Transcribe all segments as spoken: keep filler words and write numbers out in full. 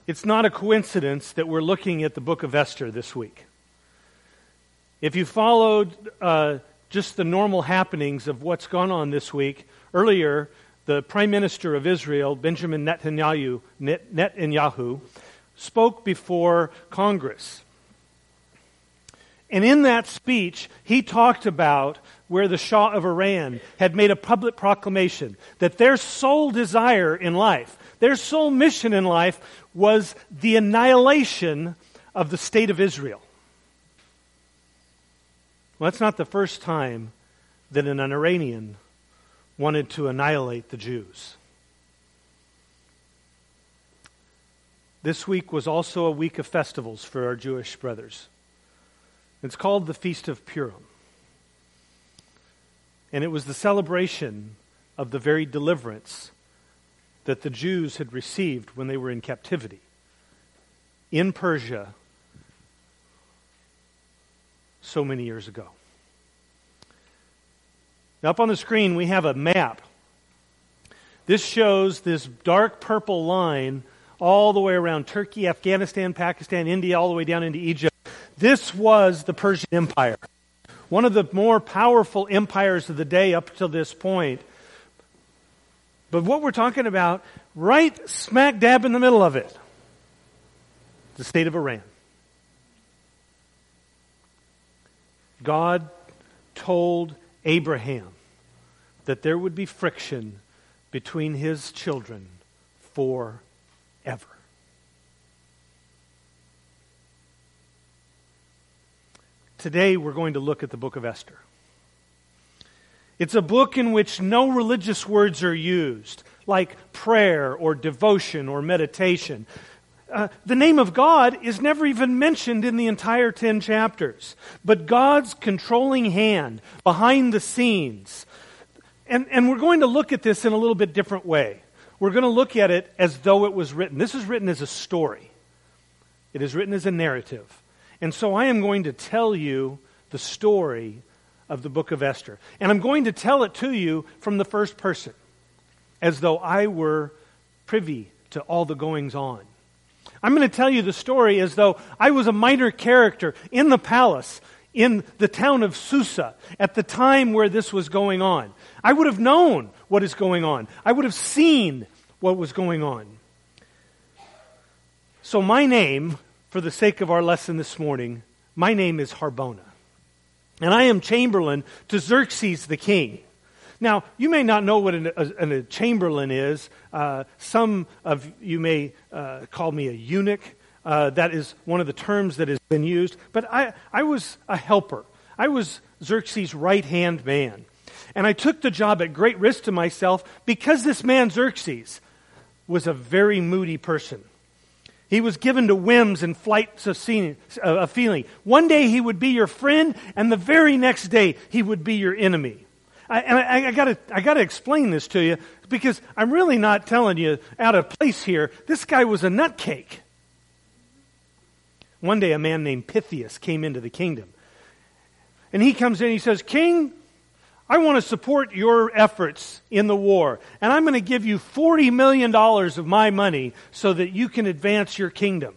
It's not a coincidence that we're looking at the book of Esther this week. If you followed uh, just the normal happenings of what's gone on this week, earlier, the Prime Minister of Israel, Benjamin Netanyahu, Net, Netanyahu, spoke before Congress. And in that speech, he talked about where the Shah of Iran had made a public proclamation that their sole desire in life, their sole mission in life, was the annihilation of the state of Israel. Well, that's not the first time that an Iranian wanted to annihilate the Jews. This week was also a week of festivals for our Jewish brothers. It's called the Feast of Purim. And it was the celebration of the very deliverance that the Jews had received when they were in captivity in Persia so many years ago. Now, up on the screen, we have a map. This shows this dark purple line all the way around Turkey, Afghanistan, Pakistan, India, all the way down into Egypt. This was the Persian Empire, one of the more powerful empires of the day up to this point. But what we're talking about, right smack dab in the middle of it, the state of Iran. God told Abraham that there would be friction between his children forever. Today we're going to look at the book of Esther. It's a book in which no religious words are used, like prayer or devotion or meditation. Uh, the name of God is never even mentioned in the entire ten chapters. But God's controlling hand behind the scenes. And, and we're going to look at this in a little bit different way. We're going to look at it as though it was written. This is written as a story. It is written as a narrative. And so I am going to tell you the story of the book of Esther. And I'm going to tell it to you from the first person, as though I were privy to all the goings on. I'm going to tell you the story as though I was a minor character in the palace, in the town of Susa, at the time where this was going on. I would have known what is going on. I would have seen what was going on. So my name, for the sake of our lesson this morning, my name is Harbona. And I am Chamberlain to Xerxes the king. Now, you may not know what an, a, a Chamberlain is. Uh, some of you may uh, call me a eunuch. Uh, that is one of the terms that has been used. But I, I was a helper. I was Xerxes' right-hand man. And I took the job at great risk to myself because this man, Xerxes, was a very moody person. He was given to whims and flights of, scene, uh, of feeling. One day he would be your friend, and the very next day he would be your enemy. I, and I, I gotta, I gotta explain this to you because I'm really not telling you out of place here. This guy was a nutcake. One day a man named Pythias came into the kingdom. And he comes in and he says, "King, I want to support your efforts in the war. And I'm going to give you forty million dollars of my money so that you can advance your kingdom."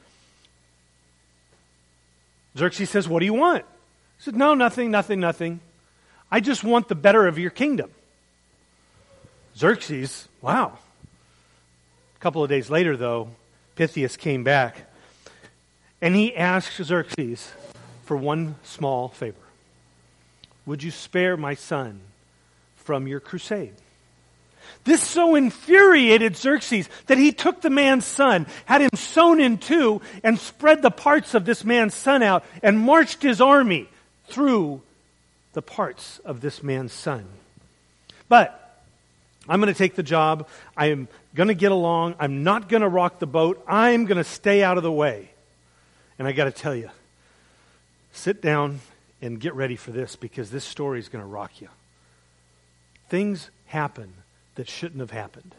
Xerxes says, "What do you want?" He said, "No, nothing, nothing, nothing. I just want the better of your kingdom." Xerxes, wow. A couple of days later, though, Pythias came back. And he asked Xerxes for one small favor. "Would you spare my son from your crusade?" This so infuriated Xerxes that he took the man's son, had him sewn in two, and spread the parts of this man's son out and marched his army through the parts of this man's son. But I'm going to take the job. I am going to get along. I'm not going to rock the boat. I'm going to stay out of the way. And I got to tell you, sit down and get ready for this because this story is going to rock you. Things happen that shouldn't have happened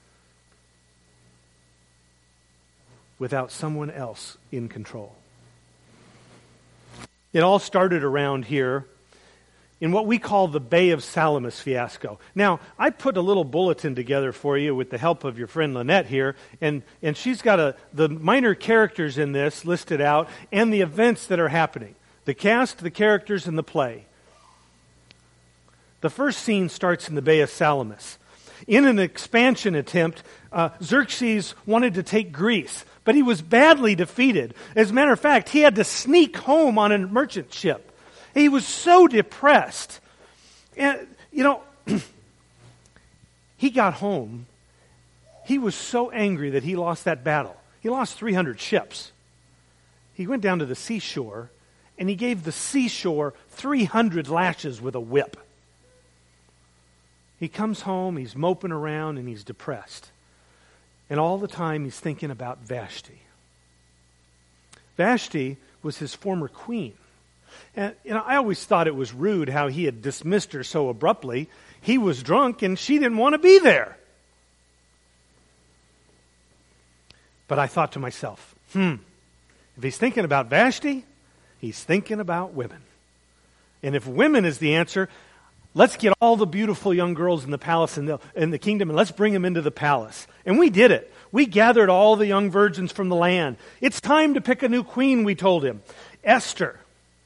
without someone else in control. It all started around here in what we call the Bay of Salamis fiasco. Now, I put a little bulletin together for you with the help of your friend Lynette here, and, and she's got a, the minor characters in this listed out and the events that are happening. The cast, the characters, and the play. The first scene starts in the Bay of Salamis. In an expansion attempt, uh, Xerxes wanted to take Greece, but he was badly defeated. As a matter of fact, he had to sneak home on a merchant ship. He was so depressed. And, you know, he got home. He was so angry that he lost that battle. He lost three hundred ships. He went down to the seashore, and he gave the seashore three hundred lashes with a whip. He comes home, he's moping around, and he's depressed. And all the time he's thinking about Vashti. Vashti was his former queen. And you know, I always thought it was rude how he had dismissed her so abruptly. He was drunk and she didn't want to be there. But I thought to myself, hmm, if he's thinking about Vashti, he's thinking about women. And if women is the answer, let's get all the beautiful young girls in the palace and the, in the kingdom and let's bring them into the palace. And we did it. We gathered all the young virgins from the land. It's time to pick a new queen, we told him. Esther.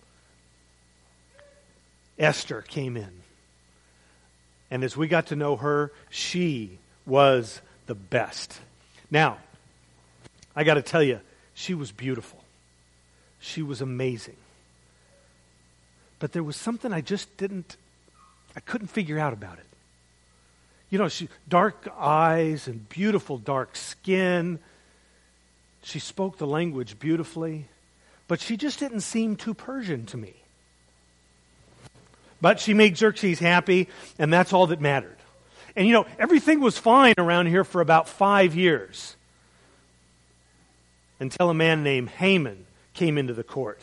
Esther came in. And as we got to know her, she was the best. Now, I got to tell you, she was beautiful. She was amazing. But there was something I just didn't, I couldn't figure out about it. You know, she dark eyes and beautiful dark skin. She spoke the language beautifully, but she just didn't seem too Persian to me. But she made Xerxes happy, and that's all that mattered. And you know, everything was fine around here for about five years. Until a man named Haman came into the court.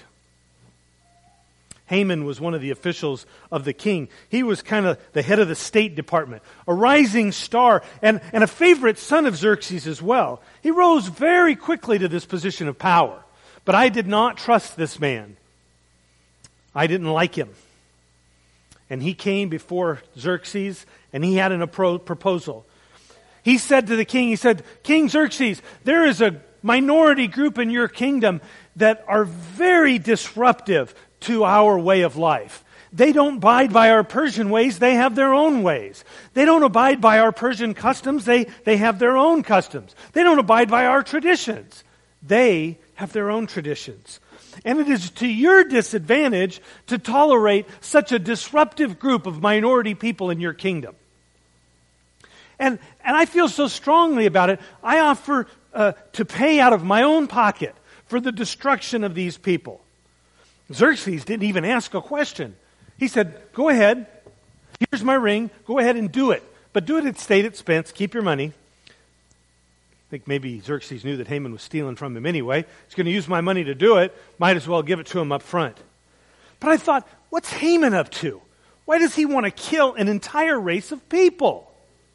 Haman was one of the officials of the king. He was kind of the head of the State Department, a rising star, and, and a favorite son of Xerxes as well. He rose very quickly to this position of power. But I did not trust this man. I didn't like him. And he came before Xerxes, and he had an appro- proposal. He said to the king, he said, King Xerxes, there is a minority group in your kingdom that are very disruptive to our way of life. They don't abide by our Persian ways, they have their own ways. They don't abide by our Persian customs, they, they have their own customs. They don't abide by our traditions. They have their own traditions. And it is to your disadvantage to tolerate such a disruptive group of minority people in your kingdom. And, and I feel so strongly about it, I offer uh, to pay out of my own pocket for the destruction of these people. Xerxes didn't even ask a question. He said, go ahead, here's my ring, go ahead and do it. But do it at state expense, keep your money. I think maybe Xerxes knew that Haman was stealing from him anyway. He's going to use my money to do it. Might as well give it to him up front. But I thought, what's Haman up to? Why does he want to kill an entire race of people?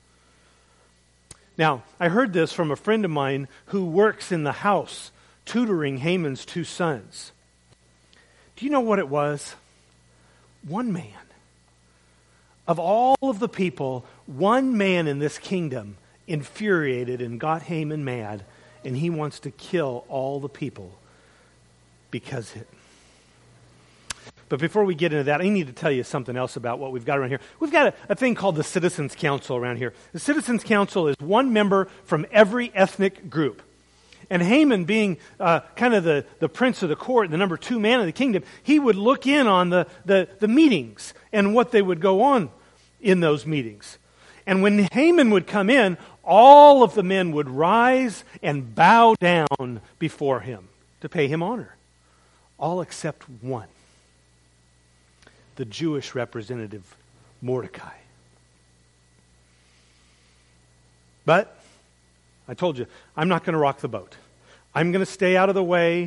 Now, I heard this from a friend of mine who works in the house tutoring Haman's two sons. Do you know what it was? One man. Of all of the people, one man in this kingdom infuriated and got Haman mad, and he wants to kill all the people because it. But before we get into that, I need to tell you something else about what we've got around here. We've got a, a thing called the Citizens Council around here. The Citizens Council is one member from every ethnic group. And Haman, being uh, kind of the, the prince of the court, the number two man of the kingdom, he would look in on the, the, the meetings and what they would go on in those meetings. And when Haman would come in, all of the men would rise and bow down before him to pay him honor. All except one. The Jewish representative, Mordecai. But I told you, I'm not going to rock the boat. I'm going to stay out of the way.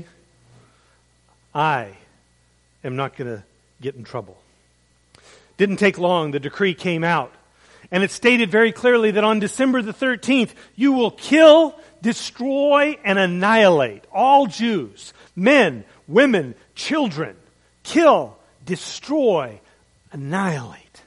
I am not going to get in trouble. Didn't take long. The decree came out. And it stated very clearly that on December the thirteenth, you will kill, destroy, and annihilate all Jews, men, women, children. Kill, destroy, annihilate.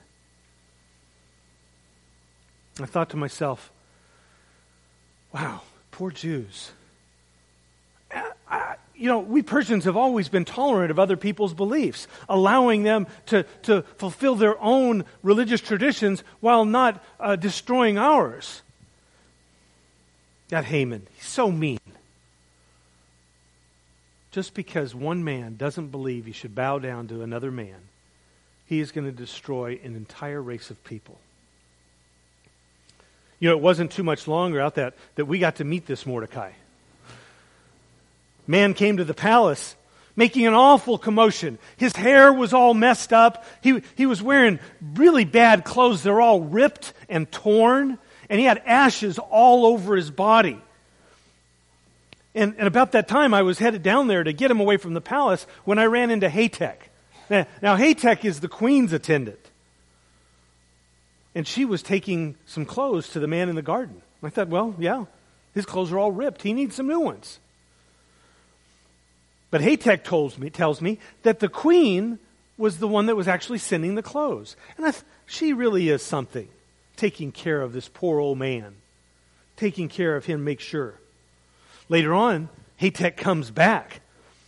I thought to myself, wow, poor Jews. I, I, you know, we Persians have always been tolerant of other people's beliefs, allowing them to, to fulfill their own religious traditions while not uh, destroying ours. That Haman, he's so mean. Just because one man doesn't believe he should bow down to another man, he is going to destroy an entire race of people. You know, it wasn't too much longer out that, that we got to meet this Mordecai. Man came to the palace making an awful commotion. His hair was all messed up. He, he was wearing really bad clothes. They're all ripped and torn. And he had ashes all over his body. And, and about that time, I was headed down there to get him away from the palace when I ran into Hatek. Now, now Hatek is the queen's attendant. And she was taking some clothes to the man in the garden. I thought, well, yeah, his clothes are all ripped. He needs some new ones. But Hatek tells me, tells me that the queen was the one that was actually sending the clothes. And I th- she really is something, taking care of this poor old man, taking care of him, make sure. Later on, Hatek comes back.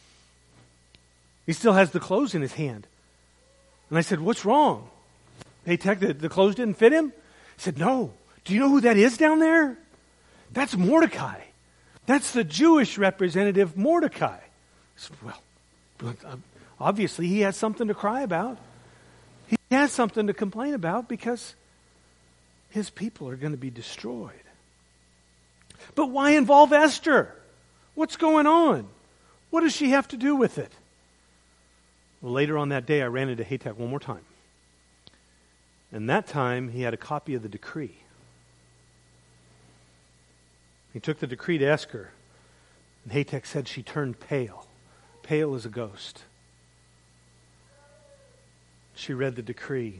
He still has the clothes in his hand. And I said, what's wrong? Hatek, the, the clothes didn't fit him? He said, no. Do you know who that is down there? That's Mordecai. That's the Jewish representative, Mordecai. I said, well, obviously he has something to cry about. He has something to complain about because his people are going to be destroyed. But why involve Esther? What's going on? What does she have to do with it? Well, later on that day, I ran into Hatek one more time. And that time, he had a copy of the decree. He took the decree to Esther, and Hatek said she turned pale, pale as a ghost. She read the decree.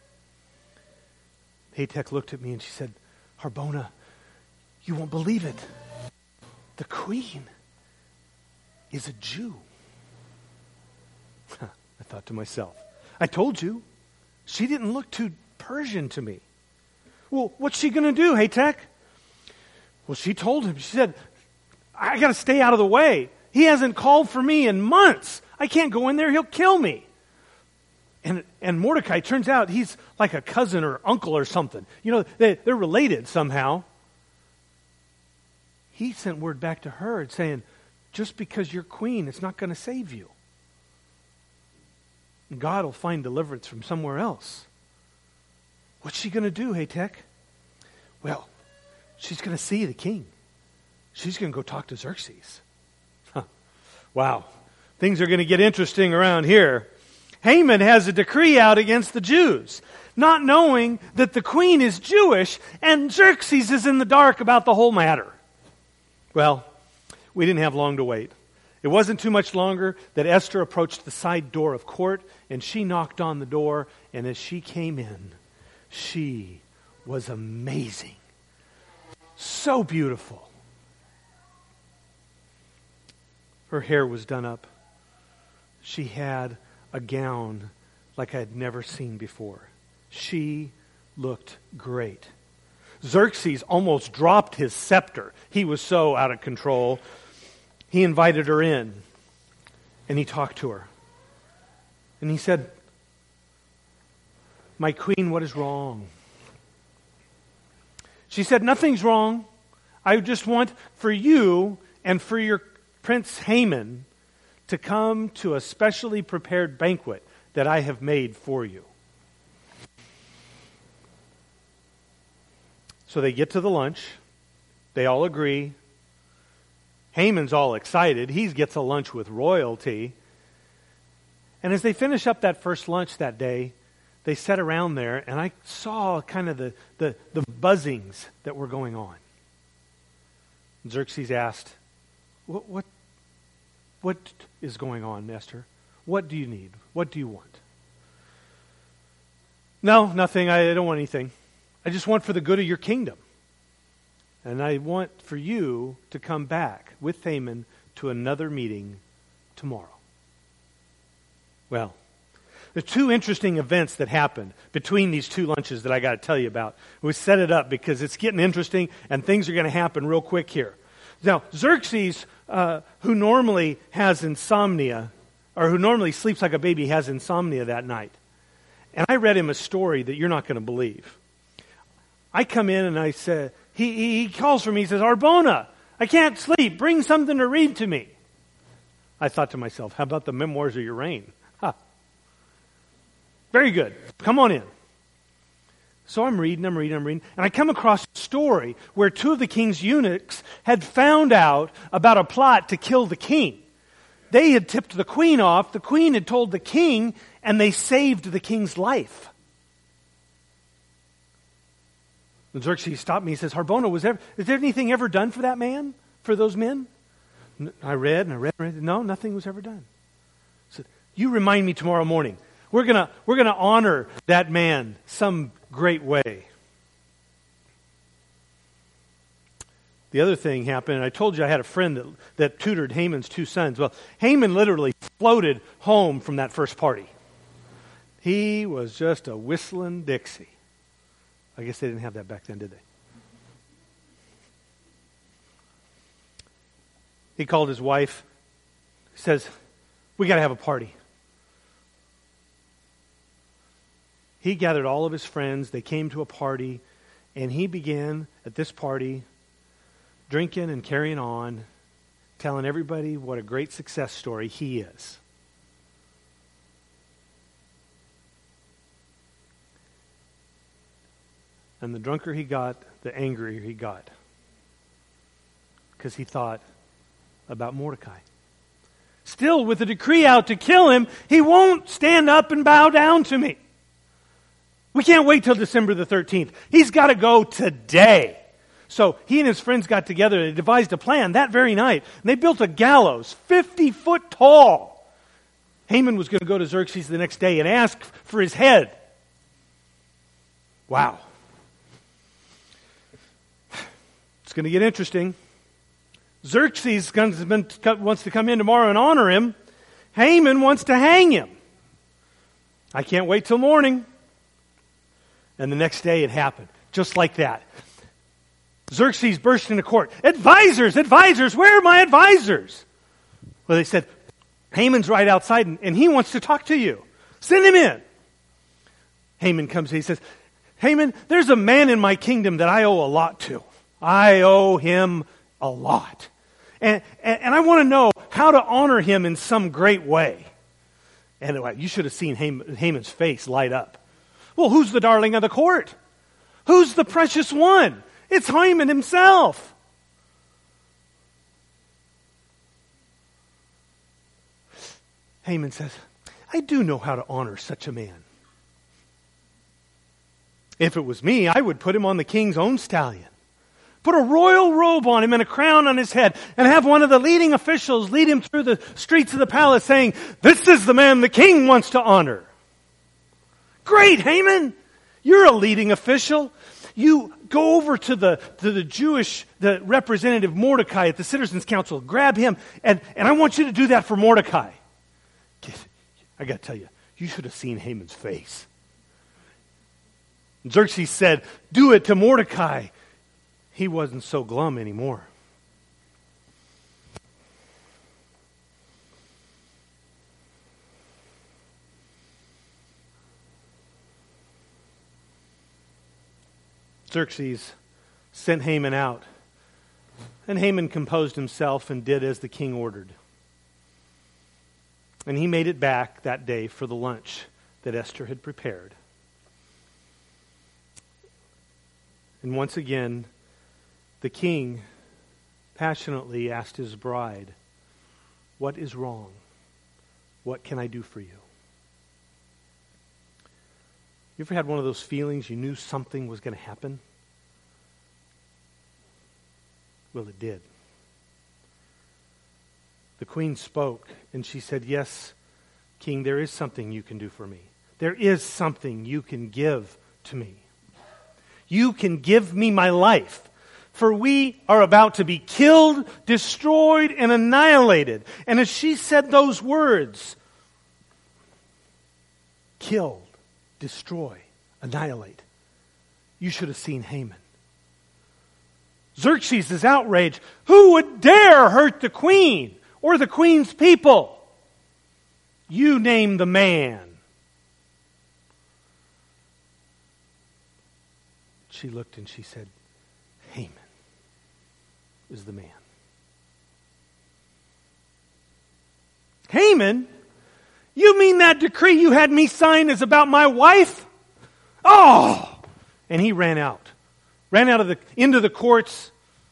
Hatek looked at me and she said, Harbona, you won't believe it. The queen is a Jew. I thought to myself, I told you, she didn't look too Persian to me. Well, what's she going to do, Hatek? Well, she told him, she said, I got to stay out of the way. He hasn't called for me in months. I can't go in there, he'll kill me. And and Mordecai, turns out he's like a cousin or uncle or something. You know, they, they're related somehow. He sent word back to her saying, just because you're queen, it's not going to save you. God will find deliverance from somewhere else. What's she going to do, Hatek? Well, she's going to see the king. She's going to go talk to Xerxes. Huh. Wow. Things are going to get interesting around here. Haman has a decree out against the Jews, not knowing that the queen is Jewish and Xerxes is in the dark about the whole matter. Well, we didn't have long to wait. It wasn't too much longer that Esther approached the side door of court, and she knocked on the door, and as she came in, she was amazing. So beautiful. Her hair was done up. She had a gown like I had never seen before. She looked great. Xerxes almost dropped his scepter. He was so out of control. He invited her in, and he talked to her. And he said, my queen, what is wrong? She said, nothing's wrong. I just want for you and for your Prince Haman to come to a specially prepared banquet that I have made for you. So they get to the lunch. They all agree. Haman's all excited. He gets a lunch with royalty. And as they finish up that first lunch that day, they sat around there, and I saw kind of the, the, the buzzings that were going on. Xerxes asked, what, what, what is going on, Esther? What do you need? What do you want? No, nothing. I don't want anything. I just want for the good of your kingdom. And I want for you to come back with Haman to another meeting tomorrow. Well, There's two interesting events that happened between these two lunches that I got to tell you about. We set it up because it's getting interesting and things are going to happen real quick here. Now, Xerxes, uh, who normally has insomnia, or who normally sleeps like a baby, has insomnia that night. And I read him a story that you're not going to believe. I come in and I said, he, he, he calls for me, he says, Arbona, I can't sleep, bring something to read to me. I thought to myself, how about the memoirs of your reign? Huh. Very good. Come on in. So I'm reading, I'm reading, I'm reading, and I come across a story where two of the king's eunuchs had found out about a plot to kill the king. They had tipped the queen off, the queen had told the king, and they saved the king's life. And Xerxes stopped me, he says, Harbona, was there, is there anything ever done for that man, for those men? I read and I read and read. No, nothing was ever done. I said, you remind me tomorrow morning. We're gonna we're gonna honor that man some great way. The other thing happened, and I told you I had a friend that, that tutored Haman's two sons. Well, Haman literally floated home from that first party. He was just a whistling Dixie. I guess they didn't have that back then, did they? He called his wife. He says, we got to have a party. He gathered all of his friends. They came to a party. And he began at this party drinking and carrying on, telling everybody what a great success story he is. And the drunker he got, the angrier he got. Because he thought about Mordecai. Still, with a decree out to kill him, he won't stand up and bow down to me. We can't wait till December the thirteenth. He's got to go today. So he and his friends got together. They devised a plan that very night. And they built a gallows fifty foot tall. Haman was going to go to Xerxes the next day and ask for his head. Wow. It's going to get interesting. Xerxes wants to come in tomorrow and honor him. Haman wants to hang him. I can't wait till morning. And the next day it happened. Just like that. Xerxes burst into court. Advisors, advisors, where are my advisors? Well, they said, Haman's right outside and, and he wants to talk to you. Send him in. Haman comes in. He says, Haman, there's a man in my kingdom that I owe a lot to. I owe him a lot. And, and, and I want to know how to honor him in some great way. And you should have seen Haman, Haman's face light up. Well, who's the darling of the court? Who's the precious one? It's Haman himself. Haman says, I do know how to honor such a man. If it was me, I would put him on the king's own stallion. Put a royal robe on him and a crown on his head and have one of the leading officials lead him through the streets of the palace saying, this is the man the king wants to honor. Great, Haman! You're a leading official. You go over to the to the Jewish the representative Mordecai at the Citizens Council, grab him, and, and I want you to do that for Mordecai. I got to tell you, you should have seen Haman's face. Xerxes said, do it to Mordecai. He wasn't so glum anymore. Xerxes sent Haman out, and Haman composed himself and did as the king ordered. And he made it back that day for the lunch that Esther had prepared. And once again, the king passionately asked his bride, what is wrong? What can I do for you? You ever had one of those feelings you knew something was going to happen? Well, it did. The queen spoke and she said, yes, king, there is something you can do for me. There is something you can give to me. You can give me my life. For we are about to be killed, destroyed, and annihilated. And as she said those words, killed, destroy, annihilate. You should have seen Haman. Xerxes is outraged. Who would dare hurt the queen or the queen's people? You name the man. She looked and she said, Haman is the man. Haman? You mean that decree you had me sign is about my wife? Oh! And he ran out. Ran out of the into the courts.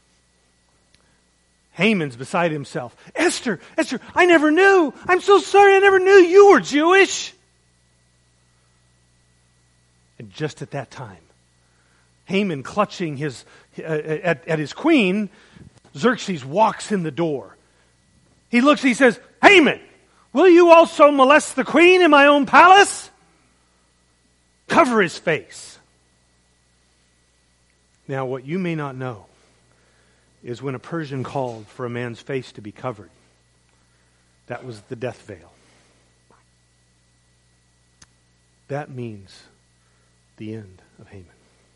Haman's beside himself. Esther, Esther, I never knew. I'm so sorry, I never knew you were Jewish. And just at that time, Haman clutching his uh, at, at his queen, Xerxes walks in the door. He looks, he says, Haman, will you also molest the queen in my own palace? Cover his face. Now, what you may not know is when a Persian called for a man's face to be covered, that was the death veil. That means the end of Haman.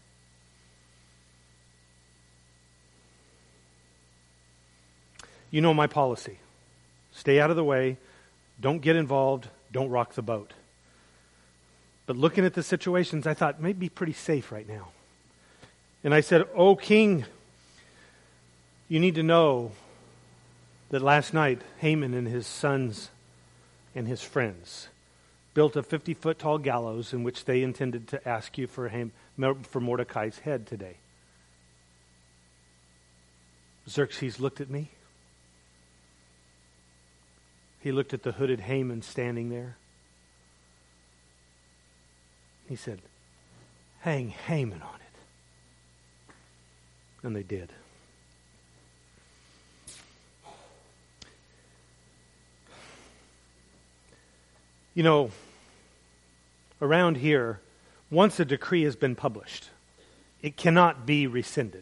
You know my policy. Stay out of the way. Don't get involved. Don't rock the boat. But looking at the situations, I thought, maybe be pretty safe right now. And I said, "Oh, king, you need to know that last night Haman and his sons and his friends built a fifty-foot tall gallows in which they intended to ask you for, Ham, for Mordecai's head today." Xerxes looked at me. He looked at the hooded Haman standing there. He said, "Hang Haman on it." And they did. You know, around here, once a decree has been published, it cannot be rescinded.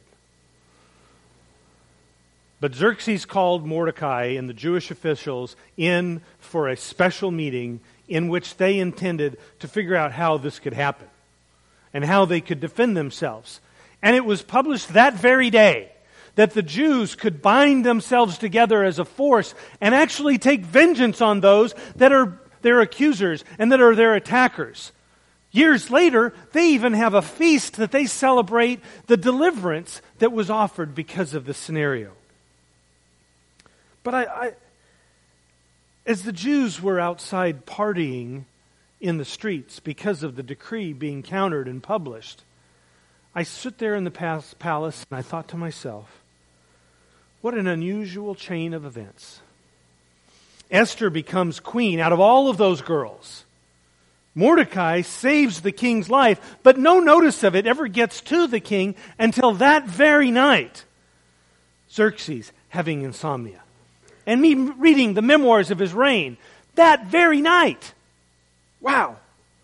But Xerxes called Mordecai and the Jewish officials in for a special meeting in which they intended to figure out how this could happen and how they could defend themselves. And it was published that very day that the Jews could bind themselves together as a force and actually take vengeance on those that are their accusers and that are their attackers. Years later, they even have a feast that they celebrate the deliverance that was offered because of this scenario. But I, I, as the Jews were outside partying in the streets because of the decree being countered and published, I stood there in the palace and I thought to myself, what an unusual chain of events. Esther becomes queen out of all of those girls. Mordecai saves the king's life, but no notice of it ever gets to the king until that very night. Xerxes having insomnia. And me reading the memoirs of his reign that very night. Wow.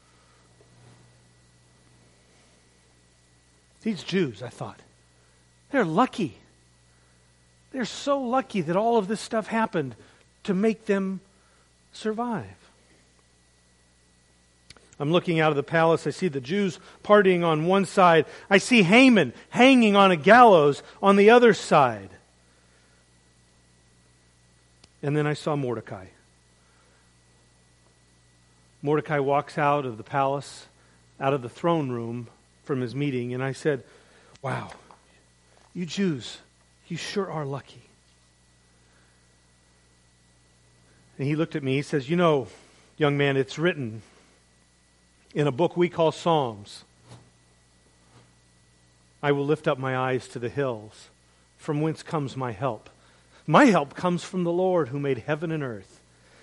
These Jews, I thought, they're lucky. They're so lucky that all of this stuff happened to make them survive. I'm looking out of the palace. I see the Jews partying on one side. I see Haman hanging on a gallows on the other side. And then I saw Mordecai. Mordecai walks out of the palace, out of the throne room from his meeting, and I said, "Wow, you Jews, you sure are lucky." And he looked at me, he says, "You know, young man, it's written in a book we call Psalms. I will lift up my eyes to the hills. From whence comes my help? My help comes from the Lord who made heaven and earth.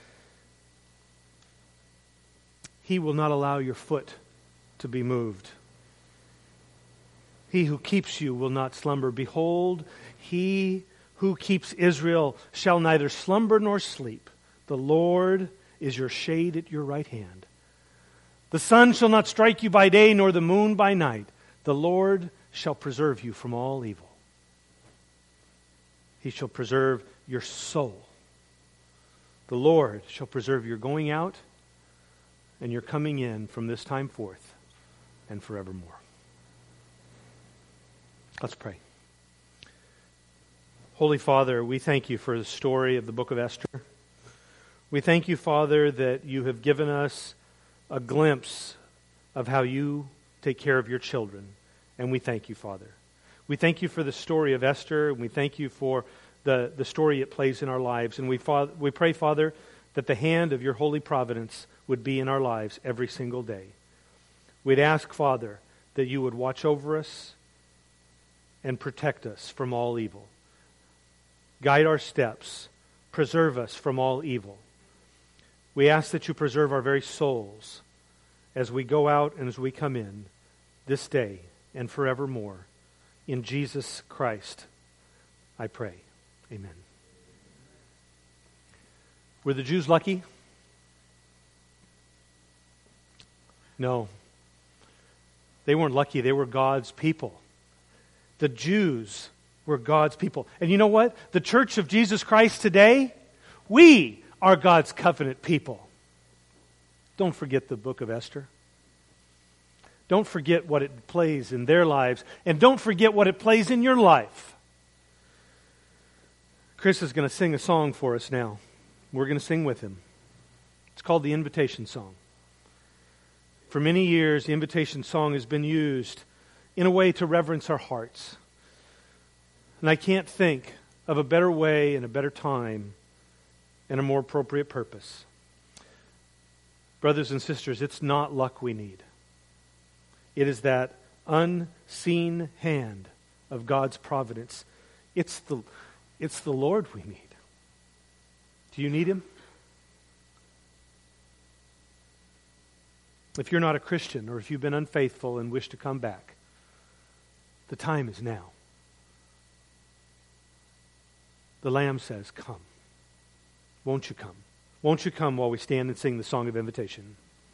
He will not allow your foot to be moved. He who keeps you will not slumber. Behold, he who keeps Israel shall neither slumber nor sleep. The Lord is your shade at your right hand. The sun shall not strike you by day, nor the moon by night. The Lord shall preserve you from all evil. He shall preserve your soul. The Lord shall preserve your going out and you're coming in from this time forth and forevermore. Let's pray. Holy Father, we thank you for the story of the book of Esther. We thank you, Father, that you have given us a glimpse of how you take care of your children. And we thank you, Father. We thank you for the story of Esther, and we thank you for the, the story it plays in our lives. And we, fa- we pray, Father, that the hand of your holy providence would be in our lives every single day. We'd ask, Father, that you would watch over us and protect us from all evil. Guide our steps. Preserve us from all evil. We ask that you preserve our very souls as we go out and as we come in this day and forevermore. In Jesus Christ, I pray. Amen. Were the Jews lucky? No. They weren't lucky. They were God's people. The Jews were God's people. And you know what? The Church of Jesus Christ today, we are God's covenant people. Don't forget the book of Esther. Don't forget what it plays in their lives. And don't forget what it plays in your life. Chris is going to sing a song for us now. We're going to sing with him. It's called the Invitation Song. For many years, the Invitation Song has been used in a way to reverence our hearts. And I can't think of a better way and a better time and a more appropriate purpose. Brothers and sisters, it's not luck we need. It is that unseen hand of God's providence. It's the, it's the Lord we need. Do you need Him? If you're not a Christian, or if you've been unfaithful and wish to come back, the time is now. The Lamb says, come. Won't you come? Won't you come while we stand and sing the song of invitation?